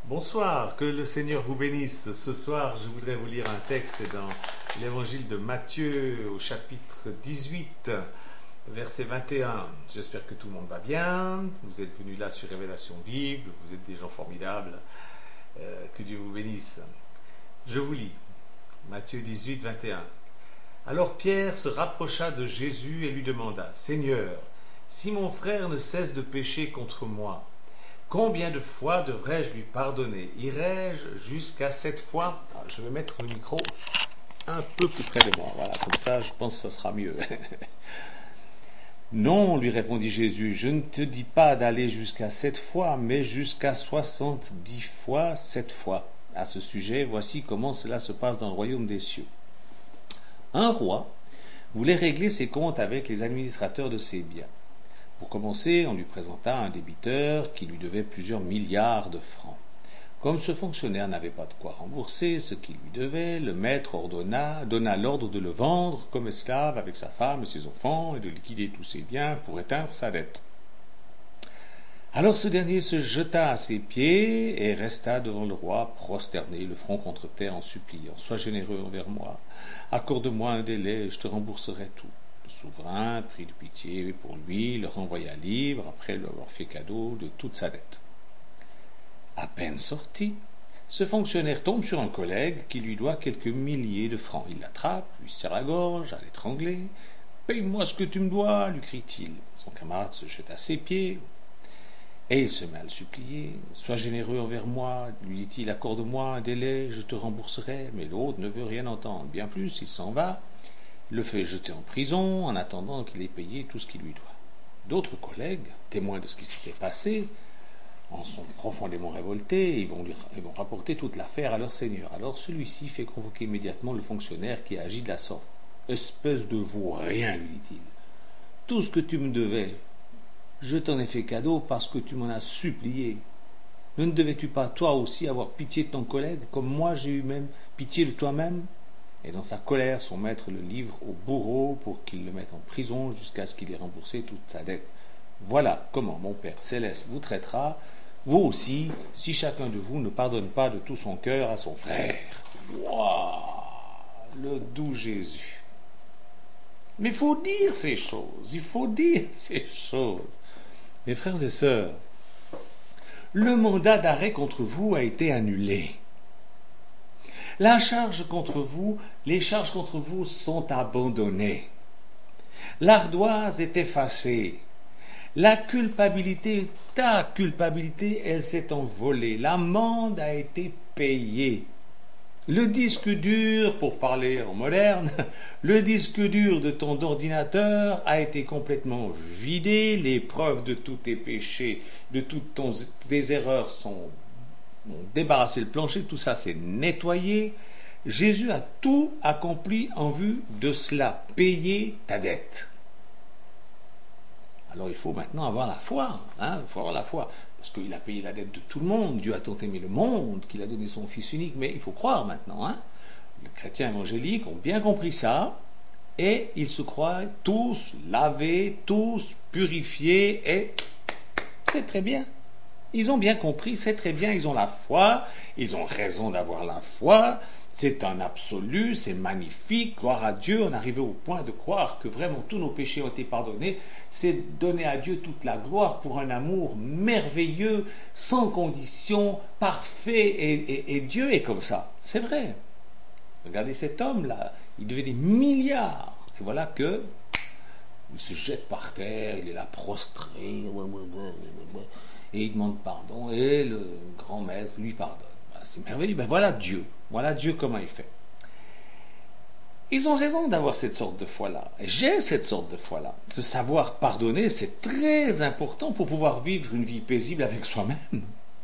Bonsoir, que le Seigneur vous bénisse. Ce soir, je voudrais vous lire un texte dans l'évangile de Matthieu au chapitre 18, verset 21. J'espère que tout le monde va bien. Vous êtes venus là sur Révélation Bible, vous êtes des gens formidables. Que Dieu vous bénisse. Je vous lis Matthieu 18, 21. Alors Pierre se rapprocha de Jésus et lui demanda: Seigneur, si mon frère ne cesse de pécher contre moi, combien de fois devrais-je lui pardonner? Irai-je jusqu'à 7 fois? Je vais mettre le micro un peu plus près de moi. Voilà, comme ça, je pense que ça sera mieux. Non, lui répondit Jésus, je ne te dis pas d'aller jusqu'à 7 fois, mais jusqu'à 70 fois 7 fois. À ce sujet, voici comment cela se passe dans le royaume des cieux. Un roi voulait régler ses comptes avec les administrateurs de ses biens. Pour commencer, on lui présenta un débiteur qui lui devait plusieurs milliards de francs. Comme ce fonctionnaire n'avait pas de quoi rembourser ce qu'il lui devait, le maître donna l'ordre de le vendre comme esclave avec sa femme et ses enfants et de liquider tous ses biens pour éteindre sa dette. Alors ce dernier se jeta à ses pieds et resta devant le roi prosterné, le front contre terre, en suppliant: Sois généreux envers moi, accorde-moi un délai et je te rembourserai tout. Le souverain prit de pitié pour lui, le renvoya libre après lui avoir fait cadeau de toute sa dette. À peine sorti, ce fonctionnaire tombe sur un collègue qui lui doit quelques milliers de francs. Il l'attrape, lui serre la gorge, à l'étrangler. « Paye-moi ce que tu me dois !» lui crie-t-il. Son camarade se jette à ses pieds et il se met à le supplier. « Sois généreux envers moi !» lui dit-il. « Accorde-moi un délai, je te rembourserai. » Mais l'autre ne veut rien entendre. Bien plus, il s'en va, le fait jeter en prison en attendant qu'il ait payé tout ce qu'il lui doit. D'autres collègues, témoins de ce qui s'était passé, en sont profondément révoltés et ils vont rapporter toute l'affaire à leur seigneur. Alors celui-ci fait convoquer immédiatement le fonctionnaire qui a agi de la sorte. « Espèce de vaurien, lui dit-il, tout ce que tu me devais, je t'en ai fait cadeau parce que tu m'en as supplié. Ne devais-tu pas toi aussi avoir pitié de ton collègue, comme moi j'ai eu même pitié de toi-même ?» Et dans sa colère, son maître le livre au bourreau pour qu'il le mette en prison jusqu'à ce qu'il ait remboursé toute sa dette. Voilà comment mon Père Céleste vous traitera, vous aussi, si chacun de vous ne pardonne pas de tout son cœur à son frère. Waouh, le doux Jésus. Mais il faut dire ces choses, il faut dire ces choses. Mes frères et sœurs, le mandat d'arrêt contre vous a été annulé. Les charges contre vous sont abandonnées. L'ardoise est effacée. La culpabilité, ta culpabilité, elle s'est envolée. L'amende a été payée. Le disque dur, pour parler en moderne, le disque dur de ton ordinateur a été complètement vidé. Les preuves de tous tes péchés, de toutes tes erreurs ont débarrassé le plancher. Tout ça s'est nettoyé. Jésus a tout accompli en vue de cela, payer ta dette. Alors il faut maintenant avoir la foi, il faut avoir la foi, parce qu'il a payé la dette de tout le monde. Dieu a tant aimé le monde qu'il a donné son Fils unique, mais il faut croire maintenant. Les chrétiens évangéliques ont bien compris ça, et ils se croient tous lavés, tous purifiés, et c'est très bien. Ils ont bien compris, c'est très bien, ils ont la foi, ils ont raison d'avoir la foi. C'est un absolu, c'est magnifique, gloire à Dieu, on est arrivé au point de croire que vraiment tous nos péchés ont été pardonnés, c'est donner à Dieu toute la gloire pour un amour merveilleux, sans condition, parfait, et Dieu est comme ça, c'est vrai. Regardez cet homme-là, il devait des milliards, et voilà que il se jette par terre, il est là prostré, et il demande pardon, et le grand maître lui pardonne. C'est merveilleux, voilà Dieu comment il fait. Ils ont raison d'avoir cette sorte de foi-là, j'ai cette sorte de foi-là. Ce savoir pardonner, c'est très important pour pouvoir vivre une vie paisible avec soi-même.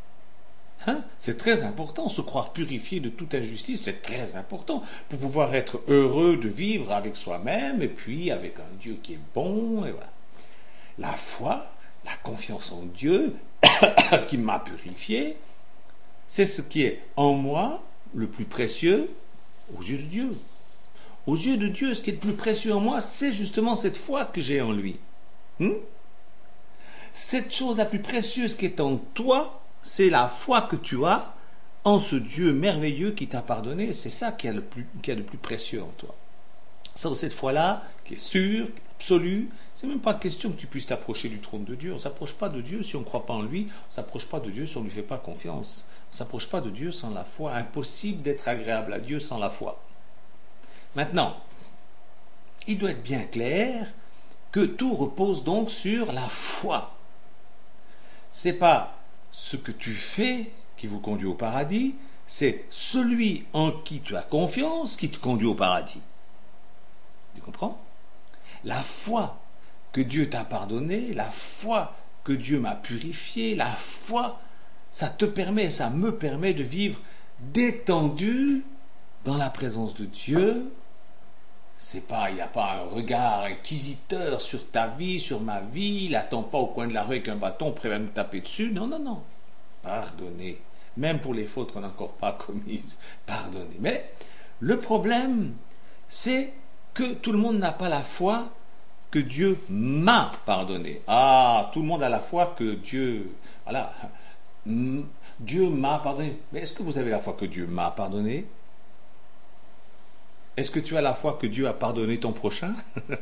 C'est très important, se croire purifié de toute injustice, c'est très important pour pouvoir être heureux de vivre avec soi-même et puis avec un Dieu qui est bon, et voilà. La foi, la confiance en Dieu qui m'a purifié, c'est ce qui est en moi le plus précieux aux yeux de Dieu. Aux yeux de Dieu, ce qui est le plus précieux en moi, c'est justement cette foi que j'ai en lui. Cette chose la plus précieuse qui est en toi, c'est la foi que tu as en ce Dieu merveilleux qui t'a pardonné. C'est ça qui est le plus précieux en toi. Sans cette foi-là, qui est sûre, qui est absolue, c'est même pas question que tu puisses t'approcher du trône de Dieu. On ne s'approche pas de Dieu si on ne croit pas en lui. On ne s'approche pas de Dieu si on ne lui fait pas confiance. On ne s'approche pas de Dieu sans la foi. Impossible d'être agréable à Dieu sans la foi. Maintenant, il doit être bien clair que tout repose donc sur la foi. Ce n'est pas ce que tu fais qui vous conduit au paradis, c'est celui en qui tu as confiance qui te conduit au paradis. Tu comprends? La foi que Dieu t'a pardonné, la foi que Dieu m'a purifié, la foi, ça te permet, ça me permet de vivre détendu dans la présence de Dieu. Il n'y a pas un regard inquisiteur sur ta vie, sur ma vie, il n'attend pas au coin de la rue avec un bâton prêt à nous taper dessus. Non, non, non. Pardonner. Même pour les fautes qu'on n'a encore pas commises. Pardonner. Mais le problème, c'est que tout le monde n'a pas la foi que Dieu m'a pardonné. Ah, tout le monde a la foi que Dieu... Voilà. Dieu m'a pardonné. Mais est-ce que vous avez la foi que Dieu m'a pardonné? Est-ce que tu as la foi que Dieu a pardonné ton prochain?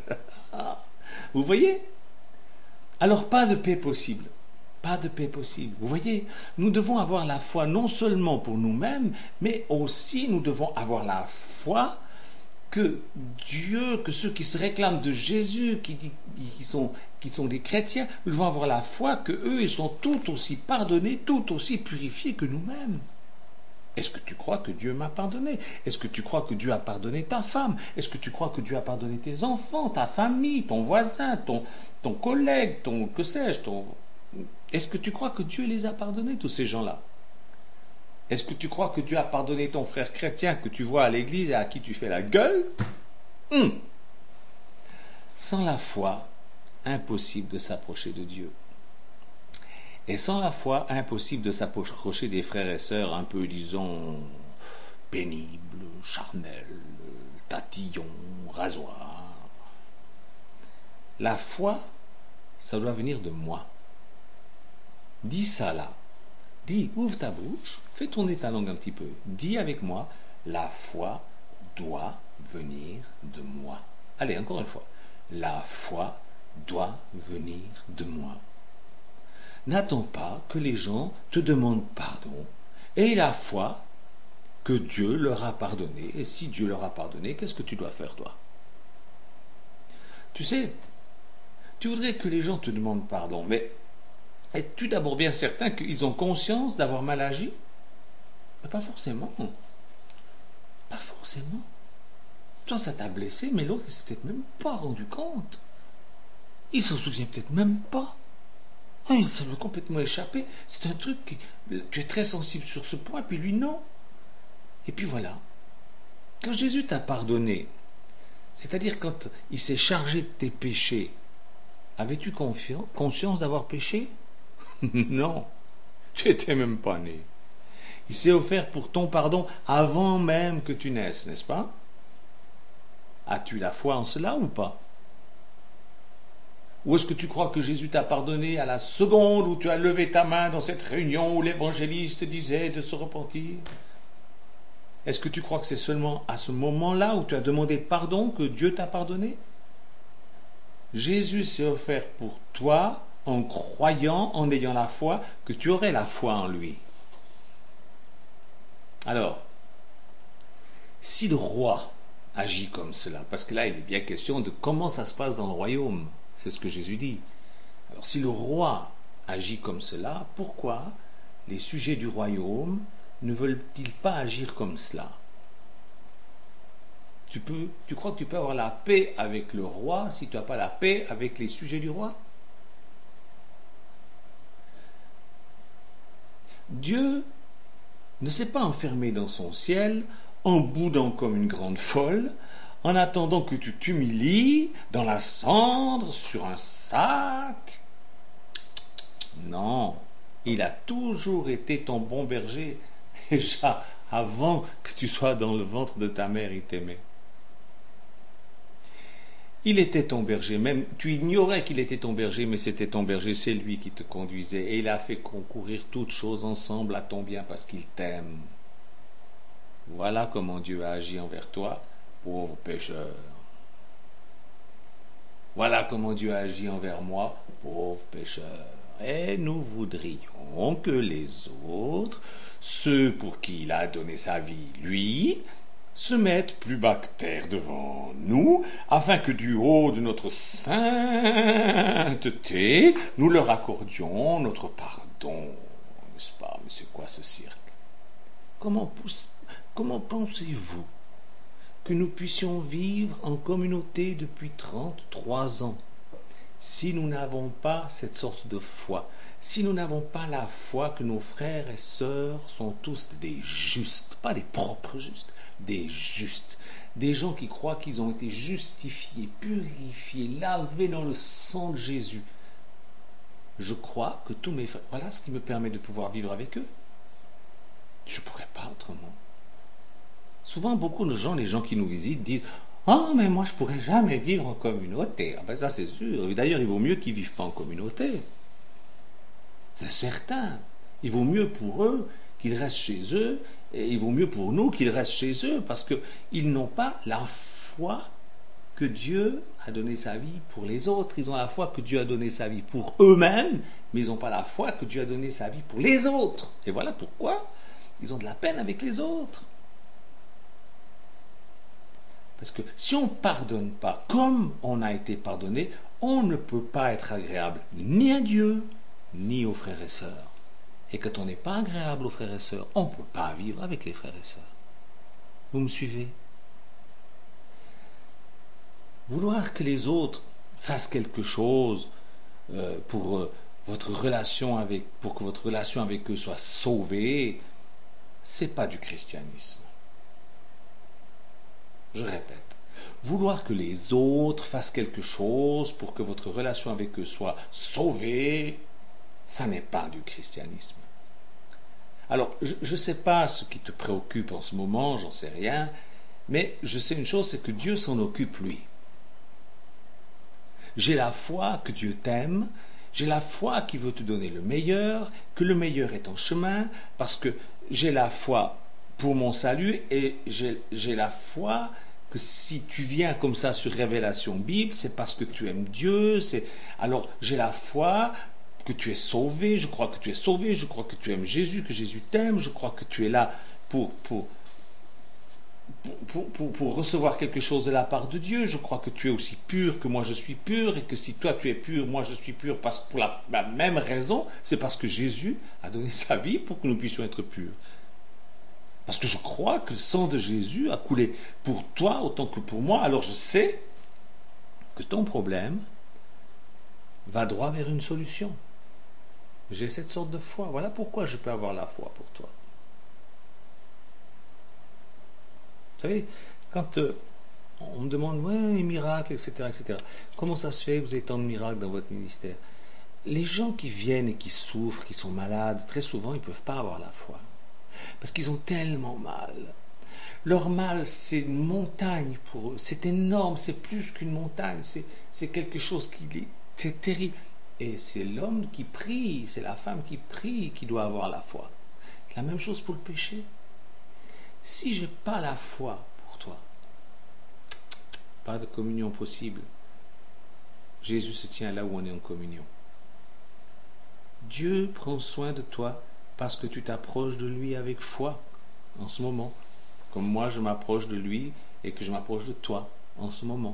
Vous voyez? Alors pas de paix possible. Pas de paix possible. Vous voyez? Nous devons avoir la foi non seulement pour nous-mêmes, mais aussi nous devons avoir la foi que Dieu, que ceux qui se réclament de Jésus, qui sont des chrétiens, nous devons avoir la foi que eux, ils sont tout aussi pardonnés, tout aussi purifiés que nous-mêmes. Est-ce que tu crois que Dieu m'a pardonné? Est-ce que tu crois que Dieu a pardonné ta femme? Est-ce que tu crois que Dieu a pardonné tes enfants, ta famille, ton voisin, ton collègue, que sais-je, Est-ce que tu crois que Dieu les a pardonnés, tous ces gens-là? Est-ce que tu crois que Dieu a pardonné ton frère chrétien que tu vois à l'église et à qui tu fais la gueule? Sans la foi, impossible de s'approcher de Dieu. Et sans la foi, impossible de s'approcher des frères et sœurs un peu, disons, pénibles, charnels, tatillons, rasoirs. La foi, ça doit venir de moi. Dis ça là. Dis, ouvre ta bouche, fais tourner ta langue un petit peu. Dis avec moi, la foi doit venir de moi. Allez, encore une fois. La foi doit venir de moi. N'attends pas que les gens te demandent pardon. Aie la foi que Dieu leur a pardonné. Et si Dieu leur a pardonné, qu'est-ce que tu dois faire, toi? Tu sais, tu voudrais que les gens te demandent pardon, mais es-tu d'abord bien certain qu'ils ont conscience d'avoir mal agi? Mais pas forcément. Pas forcément. Toi, ça t'a blessé, mais l'autre, il ne s'est peut-être même pas rendu compte. Il s'en souvient peut-être même pas. Ça lui a complètement échappé. C'est un truc, tu es très sensible sur ce point, puis lui, non. Et puis voilà. Quand Jésus t'a pardonné, c'est-à-dire quand il s'est chargé de tes péchés, avais-tu conscience d'avoir péché? Non. Tu n'étais même pas né. Il s'est offert pour ton pardon avant même que tu naisses, n'est-ce pas? As-tu la foi en cela ou pas? Ou est-ce que tu crois que Jésus t'a pardonné à la seconde où tu as levé ta main dans cette réunion où l'évangéliste disait de se repentir? Est-ce que tu crois que c'est seulement à ce moment-là où tu as demandé pardon que Dieu t'a pardonné? Jésus s'est offert pour toi en croyant, en ayant la foi, que tu aurais la foi en lui. Alors, si le roi agit comme cela, parce que là il est bien question de comment ça se passe dans le royaume, c'est ce que Jésus dit. Alors si le roi agit comme cela, pourquoi les sujets du royaume ne veulent-ils pas agir comme cela? Tu crois que tu peux avoir la paix avec le roi si tu n'as pas la paix avec les sujets du roi? Dieu ne s'est pas enfermé dans son ciel en boudant comme une grande folle, en attendant que tu t'humilies dans la cendre, sur un sac. Non, il a toujours été ton bon berger. Déjà, avant que tu sois dans le ventre de ta mère, il t'aimait. Il était ton berger, même tu ignorais qu'il était ton berger, mais c'était ton berger, c'est lui qui te conduisait, et il a fait concourir toutes choses ensemble à ton bien parce qu'il t'aime. Voilà comment Dieu a agi envers toi, pauvre pécheur. Voilà comment Dieu a agi envers moi, pauvre pécheur. Et nous voudrions que les autres, ceux pour qui il a donné sa vie, lui, se mettent plus bas que terre devant nous, afin que du haut de notre sainteté, nous leur accordions notre pardon. N'est-ce pas? Mais c'est quoi ce cirque? Comment pensez-vous que nous puissions vivre en communauté depuis 33 ans si nous n'avons pas cette sorte de foi, si nous n'avons pas la foi que nos frères et sœurs sont tous des justes, pas des propres justes, des justes, des gens qui croient qu'ils ont été justifiés, purifiés, lavés dans le sang de Jésus. Je crois que tous mes frères, voilà ce qui me permet de pouvoir vivre avec eux. Je ne pourrais pas autrement. Souvent, beaucoup de gens, les gens qui nous visitent, disent « Ah, mais moi, je ne pourrais jamais vivre en communauté. » Ah ben ça, c'est sûr. Et d'ailleurs, il vaut mieux qu'ils ne vivent pas en communauté. C'est certain. Il vaut mieux pour eux qu'ils restent chez eux, et il vaut mieux pour nous qu'ils restent chez eux, parce qu'ils n'ont pas la foi que Dieu a donné sa vie pour les autres. Ils ont la foi que Dieu a donné sa vie pour eux-mêmes, mais ils n'ont pas la foi que Dieu a donné sa vie pour les autres. Et voilà pourquoi ils ont de la peine avec les autres. Parce que si on ne pardonne pas comme on a été pardonné, on ne peut pas être agréable ni à Dieu, ni aux frères et sœurs. Et quand on n'est pas agréable aux frères et sœurs, on ne peut pas vivre avec les frères et sœurs. Vous me suivez? Vouloir que les autres fassent quelque chose pour que votre relation avec eux soit sauvée, c'est pas du christianisme. Je répète, vouloir que les autres fassent quelque chose pour que votre relation avec eux soit sauvée, ça n'est pas du christianisme. Alors, je ne sais pas ce qui te préoccupe en ce moment, j'en sais rien, mais je sais une chose, c'est que Dieu s'en occupe lui. J'ai la foi que Dieu t'aime, j'ai la foi qu'il veut te donner le meilleur, que le meilleur est en chemin, parce que j'ai la foi pour mon salut, et j'ai la foi que si tu viens comme ça sur Révélation Bible, c'est parce que tu aimes Dieu. Alors j'ai la foi que tu es sauvé, je crois que tu es sauvé, je crois que tu aimes Jésus, que Jésus t'aime, je crois que tu es là pour recevoir quelque chose de la part de Dieu. Je crois que tu es aussi pur que moi je suis pur, et que si toi tu es pur, moi je suis pur, parce que pour la même raison, c'est parce que Jésus a donné sa vie pour que nous puissions être purs. Parce que je crois que le sang de Jésus a coulé pour toi autant que pour moi. Alors je sais que ton problème va droit vers une solution. J'ai cette sorte de foi. Voilà pourquoi je peux avoir la foi pour toi. Vous savez, quand on me demande, ouais, les miracles, etc., etc., comment ça se fait que vous avez tant de miracles dans votre ministère? Les gens qui viennent et qui souffrent, qui sont malades, très souvent, ils ne peuvent pas avoir la foi. Parce qu'ils ont tellement mal. Leur mal, c'est une montagne pour eux. C'est énorme, c'est plus qu'une montagne. C'est quelque chose c'est terrible. Et c'est l'homme qui prie, c'est la femme qui prie qui doit avoir la foi. La même chose pour le péché. Si je n'ai pas la foi pour toi, pas de communion possible. Jésus se tient là où on est en communion. Dieu prend soin de toi parce que tu t'approches de lui avec foi en ce moment, comme moi je m'approche de lui et que je m'approche de toi en ce moment.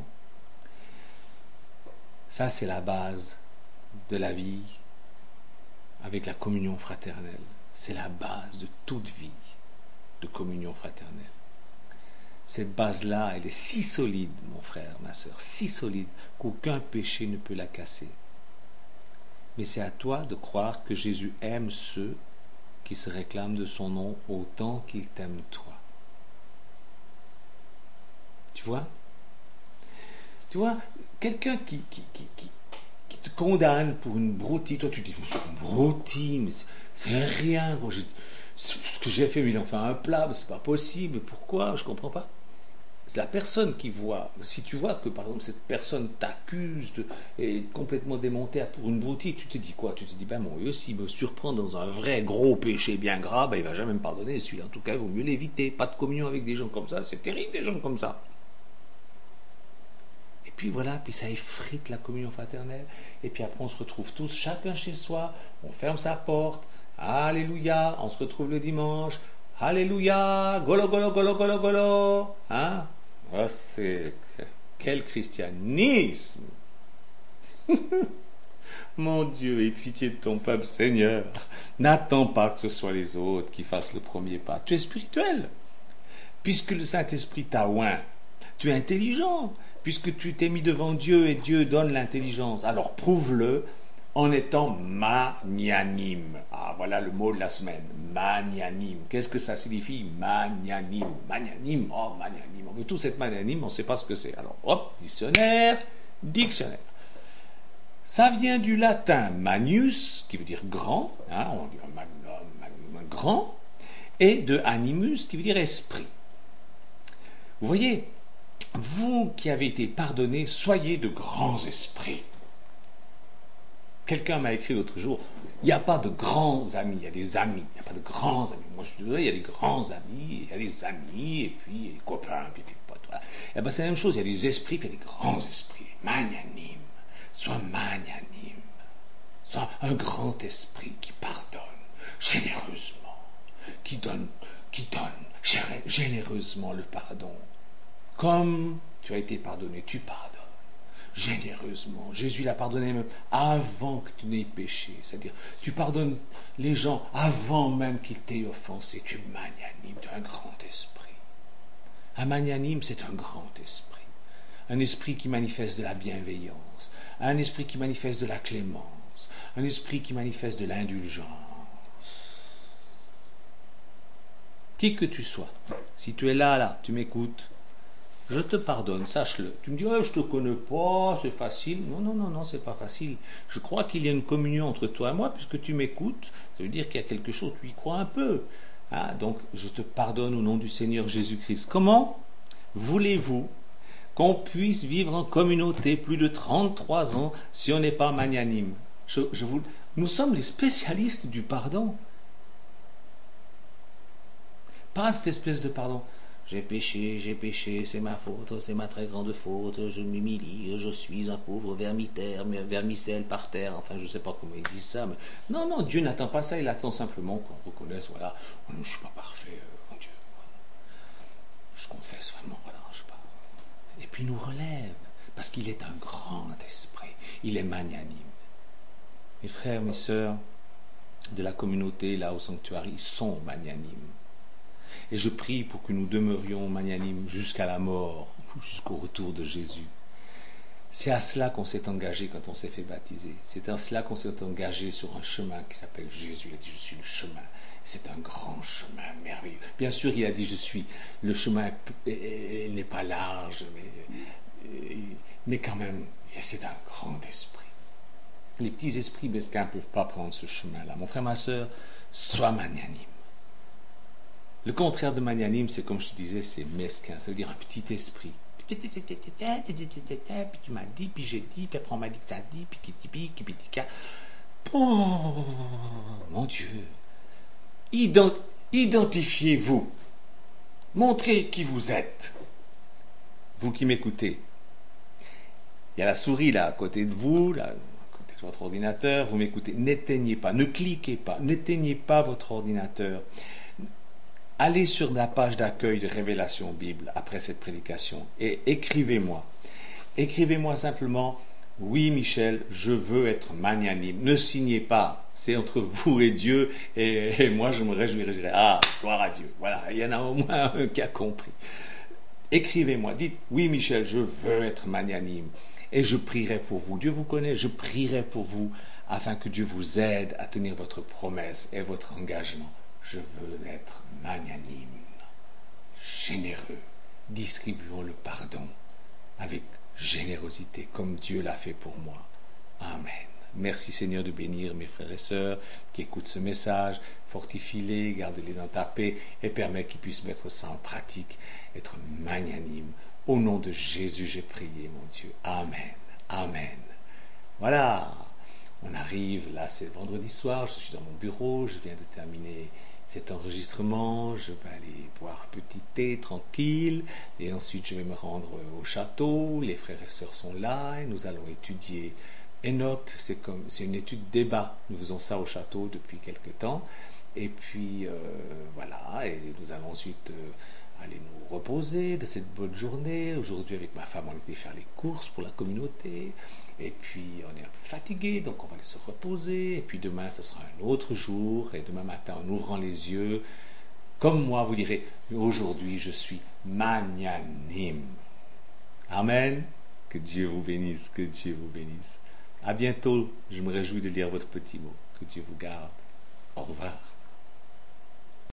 Ça, c'est la base de la vie avec la communion fraternelle. C'est la base de toute vie de communion fraternelle. Cette base-là, elle est si solide, mon frère, ma soeur, si solide qu'aucun péché ne peut la casser. Mais c'est à toi de croire que Jésus aime ceux qui se réclament de son nom autant qu'il t'aime toi. Tu vois? Tu vois, quelqu'un qui te condamne pour une broutille, toi tu dis, une broutille, mais c'est rien. Ce que j'ai fait, mais il en fait un plat, mais c'est pas possible. Pourquoi? Je comprends pas. c'est la personne qui voit. Si tu vois que, par exemple, cette personne t'accuse et est complètement démontée pour une broutille, tu te dis quoi? Tu te dis, ben mon Dieu, s'il me surprend dans un vrai gros péché bien gras, ben il va jamais me pardonner. Celui-là, en tout cas, il vaut mieux l'éviter. Pas de communion avec des gens comme ça. C'est terrible, des gens comme ça. Et puis voilà, puis ça effrite la communion fraternelle. Et puis après, on se retrouve tous, chacun chez soi. On ferme sa porte. Alléluia. On se retrouve le dimanche. Alléluia. Golo, golo, golo, golo, golo. Hein? Ah, quel christianisme! Mon Dieu, aie pitié de ton peuple, Seigneur. N'attends pas que ce soit les autres qui fassent le premier pas. Tu es spirituel. Puisque le Saint-Esprit t'a oint, tu es intelligent. Puisque tu t'es mis devant Dieu et Dieu donne l'intelligence, alors prouve-le en étant magnanime. Ah, voilà le mot de la semaine, magnanime. Qu'est-ce que ça signifie, magnanime? Magnanime, oh magnanime. On veut tous être magnanime, on ne sait pas ce que c'est. Alors, hop, dictionnaire. Ça vient du latin magnus, qui veut dire grand, hein, on dit un grand, et de animus, qui veut dire esprit. Vous voyez, vous qui avez été pardonnés, soyez de grands esprits. Quelqu'un m'a écrit l'autre jour, il n'y a pas de grands amis, il y a des amis, il n'y a pas de grands amis. Moi je suis désolé, il y a des grands amis, il y a des amis, et puis il y a des copains, puis des potes. Voilà. Et ben c'est la même chose, il y a des esprits, puis il y a des grands esprits. Magnanime, sois magnanime, sois un grand esprit qui pardonne généreusement, qui donne généreusement le pardon. Comme tu as été pardonné, tu pardonnes généreusement. Jésus l'a pardonné même avant que tu n'aies péché. C'est-à-dire, tu pardonnes les gens avant même qu'ils t'aient offensé. Tu es magnanime, tu as un grand esprit. Un magnanime, c'est un grand esprit. Un esprit qui manifeste de la bienveillance. Un esprit qui manifeste de la clémence. Un esprit qui manifeste de l'indulgence. Qui que tu sois, si tu es là, tu m'écoutes, je te pardonne, sache-le. Tu me dis, je te connais pas, c'est facile. Non, c'est pas facile. Je crois qu'il y a une communion entre toi et moi, puisque tu m'écoutes. Ça veut dire qu'il y a quelque chose, tu y crois un peu. Hein? Donc, je te pardonne au nom du Seigneur Jésus-Christ. Comment voulez-vous qu'on puisse vivre en communauté plus de 33 ans si on n'est pas magnanime? Nous sommes les spécialistes du pardon. Pas cette espèce de pardon. J'ai péché, c'est ma faute, c'est ma très grande faute, je m'humilie, je suis un pauvre vermicelle par terre, enfin je ne sais pas comment ils disent ça, mais non, Dieu n'attend pas ça, il attend simplement qu'on reconnaisse, voilà, je ne suis pas parfait, mon Dieu, je confesse vraiment, voilà, je sais pas. Et puis il nous relève, parce qu'il est un grand esprit, il est magnanime. Mes frères, mes sœurs de la communauté, là au sanctuaire, ils sont magnanimes. Et je prie pour que nous demeurions magnanimes jusqu'à la mort, jusqu'au retour de Jésus. C'est à cela qu'on s'est engagé quand on s'est fait baptiser. C'est à cela qu'on s'est engagé sur un chemin qui s'appelle Jésus. Il a dit, je suis le chemin. C'est un grand chemin merveilleux. Bien sûr, il a dit, je suis le chemin, il n'est pas large, mais quand même, c'est un grand esprit. Les petits esprits mesquins ne peuvent pas prendre ce chemin-là. Mon frère, ma soeur, sois magnanime. Le contraire de magnanime, c'est comme je te disais, c'est mesquin. Ça veut dire un petit esprit. Puis tu m'as dit, puis j'ai dit, puis après on m'a dit que tu as dit, puis oh, mon Dieu. Identifiez-vous. Montrez qui vous êtes. Vous qui m'écoutez. Il y a la souris là, à côté de vous, là, à côté de votre ordinateur, vous m'écoutez. N'éteignez pas, ne cliquez pas, n'éteignez pas votre ordinateur. Allez sur la page d'accueil de Révélation Bible après cette prédication et écrivez-moi. Écrivez-moi simplement, oui Michel, je veux être magnanime. Ne signez pas, c'est entre vous et Dieu et moi je me réjouirai. Je dirai, gloire à Dieu. Voilà, il y en a au moins un qui a compris. Écrivez-moi, dites, oui Michel, je veux être magnanime et je prierai pour vous. Dieu vous connaît, je prierai pour vous afin que Dieu vous aide à tenir votre promesse et votre engagement. Je veux être magnanime, généreux. Distribuons le pardon avec générosité, comme Dieu l'a fait pour moi. Amen. Merci Seigneur de bénir mes frères et sœurs qui écoutent ce message, fortifie-les, garde-les dans ta paix et permets qu'ils puissent mettre ça en pratique, être magnanimes. Au nom de Jésus, j'ai prié, mon Dieu. Amen. Amen. Voilà, on arrive, là c'est vendredi soir, je suis dans mon bureau, je viens de terminer cet enregistrement, je vais aller boire un petit thé tranquille, et ensuite je vais me rendre au château, les frères et sœurs sont là, et nous allons étudier Enoch, c'est une étude débat, nous faisons ça au château depuis quelque temps, et puis voilà, et nous allons ensuite aller nous reposer de cette bonne journée. Aujourd'hui avec ma femme on était faire les courses pour la communauté, et puis on est un peu fatigué, donc on va aller se reposer, et puis demain ce sera un autre jour, et demain matin en ouvrant les yeux, comme moi vous direz, aujourd'hui je suis magnanime. Amen. Que Dieu vous bénisse, que Dieu vous bénisse. À bientôt, je me réjouis de lire votre petit mot. Que Dieu vous garde. Au revoir.